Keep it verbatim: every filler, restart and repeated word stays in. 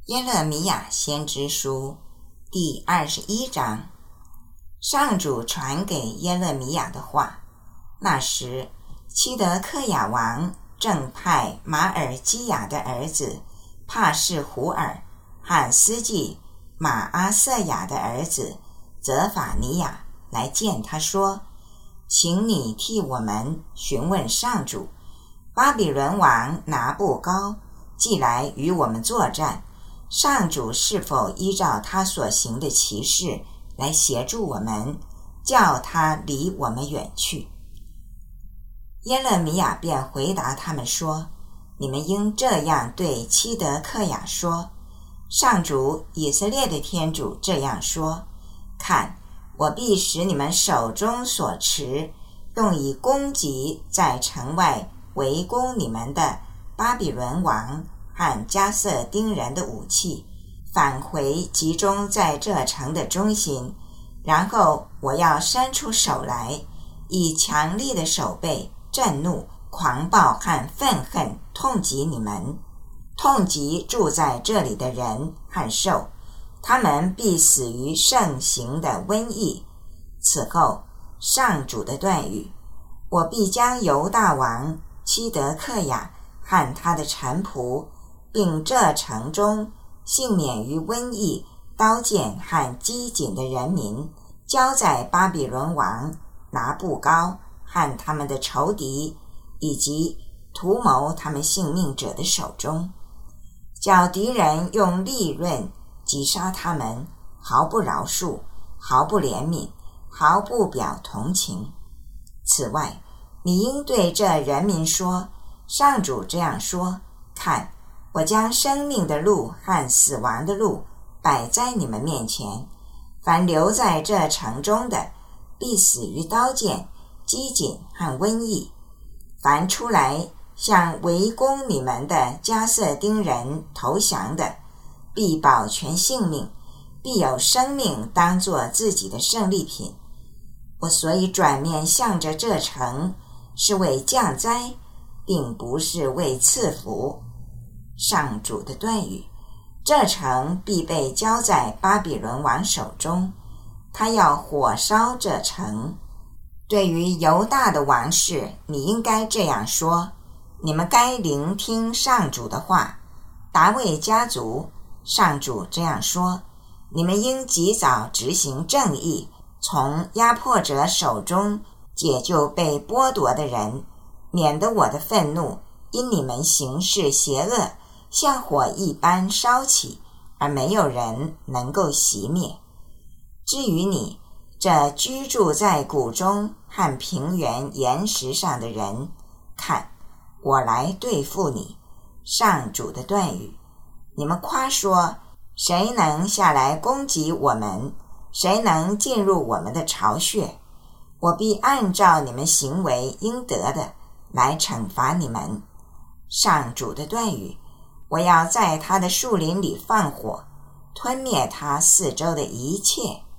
耶勒米亚先知书第二十一章，上主传给耶勒米亚的话。那时，希德克雅王正派马尔基亚的儿子帕士胡尔和司祭马阿瑟雅的儿子泽法尼亚来见他说，请你替我们询问上主，巴比伦王拿布高既来与我们作战，上主是否依照他所行的奇事来协助我们，叫他离我们远去？耶勒米亚便回答他们说，你们应这样对希德克雅说，上主以色列的天主这样说，看，我必使你们手中所持用以攻击在城外围攻你们的巴比伦王和加色丁人的武器返回集中在这城的中心，然后我要伸出手来，以强力的手背震怒、狂暴和愤恨痛击你们，痛击住在这里的人和兽，他们必死于盛行的瘟疫。此后，上主的断语，我必将犹大王希德克雅和他的臣仆，并这城中幸免于瘟疫、刀剑和饥馑的人民，交在巴比伦王拿布高和他们的仇敌，以及图谋他们性命者的手中，叫敌人用利刃击杀他们，毫不饶恕，毫不怜悯，毫不表同情。此外，你应对这人民说，上主这样说，看，我将生命的路和死亡的路摆在你们面前，凡留在这城中的，必死于刀剑、饥馑和瘟疫。凡出来向围攻你们的加色丁人投降的，必保全性命，必有生命当作自己的胜利品。我所以转面向着这城，是为降灾，并不是为赐福。上主的断语，这城必被交在巴比伦王手中，他要火烧这城。对于犹大的王室，你应该这样说，你们该聆听上主的话。达味家族，上主这样说，你们应及早执行正义，从压迫者手中解救被剥夺的人，免得我的愤怒因你们行事邪恶，像火一般烧起，而没有人能够熄灭。至于你，这居住在谷中和平原岩石上的人，看，我来对付你。上主的断语，你们夸说，谁能下来攻击我们？谁能进入我们的巢穴？我必按照你们行为应得的来惩罚你们。上主的断语，我要在他的树林里放火，吞灭他四周的一切。